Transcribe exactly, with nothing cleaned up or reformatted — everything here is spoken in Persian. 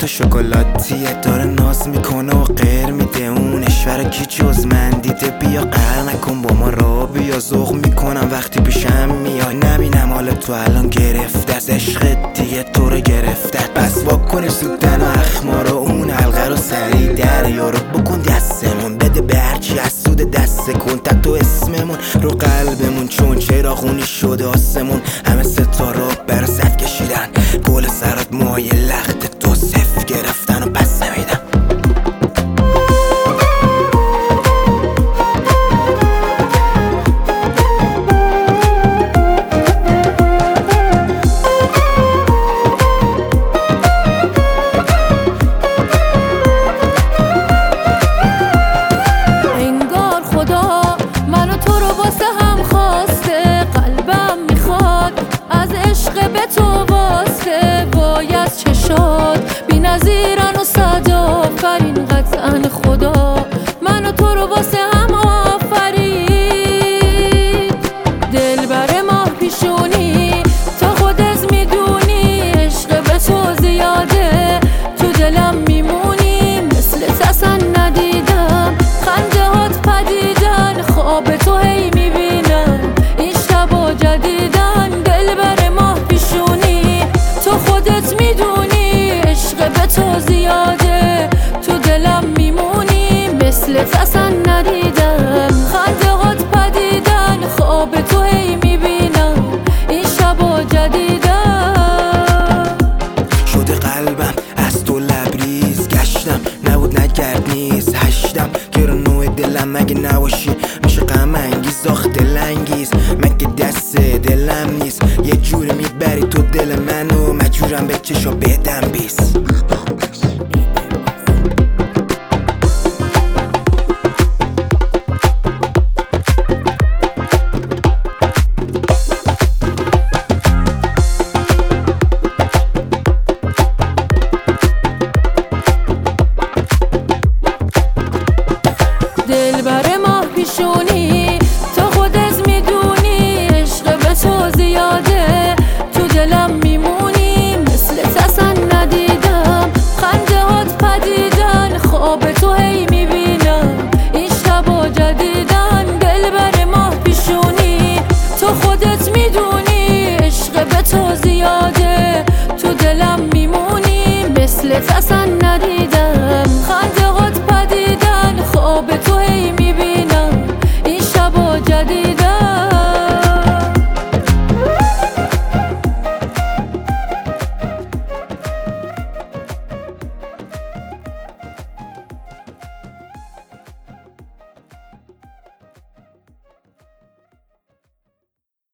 تو شکلاتیه، داره ناز میکنه و غیر میده. اون اشوره کی جز من دیده؟ بیا قهر نکن با ما را بیا، ذوق میکنم وقتی پیشم میای. نبینم حال تو الان گرفته از عشق دیگه تو رو گرفته. بس واکنش سودن و اخمارو، اون حلقه رو سریع دریا رو بکن دستمون، بده به هرچی از سود دست کن تا تو اسممون رو قلبمون. چون چراغونی شده آسمون، همه ستاره برا صف کشیدن، گل سرات موهای لخت تو صف گرفتن و پس نمیدم. بی نظیرن و صد آفرین قطعا خدا من و تو رو واسه هم آفرید. دل بر ماه پیشونی تا خودت میدونی، عشق به تو زیاده تو دلم میمونی. مثل اصلا ندیدم خنده هات پدیدن، خواب تو هی میبینم این شبا جدیدن. دل بر ماه پیشونی تو خودت میدونی، عشق به تو زیاده تو دلم میمونی. مثلت اصلا ندیدم خنده هات پدیدن، خواب تو هی میبینم این شبا جدیدن. شده قلبم از تو لبریز، گشتم نبود نگرد نیست هشتم. گرو نوع دلم مگه نباشی میشه غم انگیز آخ دلانگیز. مگه دست دلم نیست یه جوری میبری تو دل منو، مجبورم به چشم بدم بیست.